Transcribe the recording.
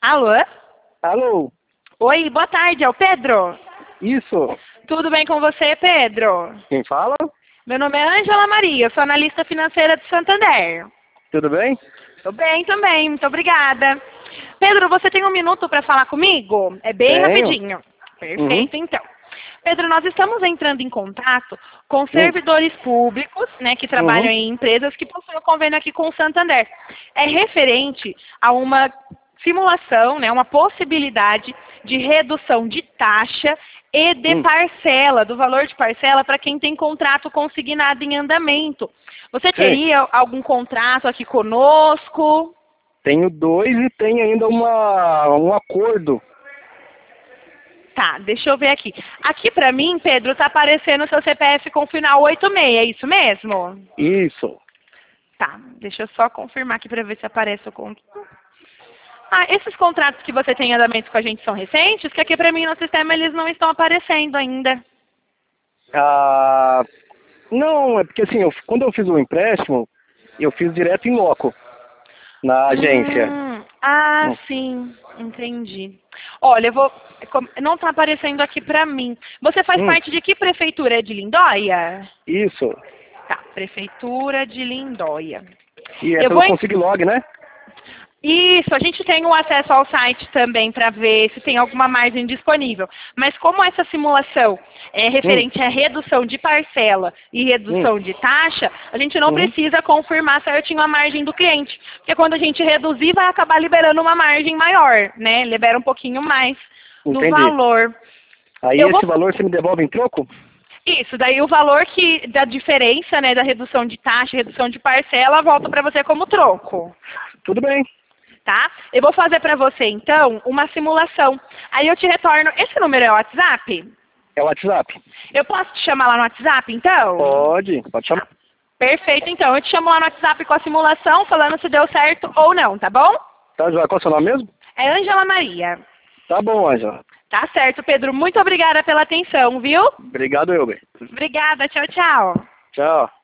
Alô? Alô? Oi, boa tarde, é o Pedro? Isso. Tudo bem com você, Pedro? Quem fala? Meu nome é Ângela Maria, sou analista financeira de Santander. Tudo bem? Tô bem também, muito obrigada. Pedro, você tem um minuto para falar comigo? É bem Tenho. rapidinho. Perfeito, então. Pedro, nós estamos entrando em contato com servidores públicos, né, que trabalham em empresas que possuem o convênio aqui com o Santander. É referente a uma simulação, né, uma possibilidade de redução de taxa e de parcela, do valor de parcela para quem tem contrato consignado em andamento. Você teria algum contrato aqui conosco? Tenho 2 e tem ainda um acordo. Tá, deixa eu ver aqui. Aqui pra mim, Pedro, tá aparecendo o seu CPF com final 86, é isso mesmo? Isso. Tá, deixa eu só confirmar aqui pra ver se aparece o contrato. Ah, esses contratos que você tem em andamento com a gente são recentes? Que aqui pra mim no sistema eles não estão aparecendo ainda. Ah, não, é porque assim, quando eu fiz o empréstimo, eu fiz direto em loco, na agência. Sim, entendi. Olha, não está aparecendo aqui pra mim. Você faz parte de que prefeitura? É de Lindóia? Isso. Tá, prefeitura de Lindóia. E é pelo Consiglog, né? Isso, a gente tem um acesso ao site também para ver se tem alguma margem disponível. Mas como essa simulação é referente à redução de parcela e redução de taxa, a gente não precisa confirmar certinho a margem do cliente. Porque quando a gente reduzir, vai acabar liberando uma margem maior, né? Libera um pouquinho mais do valor. Aí esse valor você me devolve em troco? Isso, daí o valor da diferença, né, da redução de taxa e redução de parcela volta para você como troco. Tudo bem. Tá? Eu vou fazer para você, então, uma simulação. Aí eu te retorno. Esse número é o WhatsApp? É o WhatsApp. Eu posso te chamar lá no WhatsApp, então? Pode chamar. Perfeito, então. Eu te chamo lá no WhatsApp com a simulação, falando se deu certo ou não, tá bom? Tá, João. Qual é o seu nome mesmo? É Ângela Maria. Tá bom, Ângela. Tá certo, Pedro. Muito obrigada pela atenção, viu? Obrigado, Elber. Obrigada. Tchau, tchau. Tchau.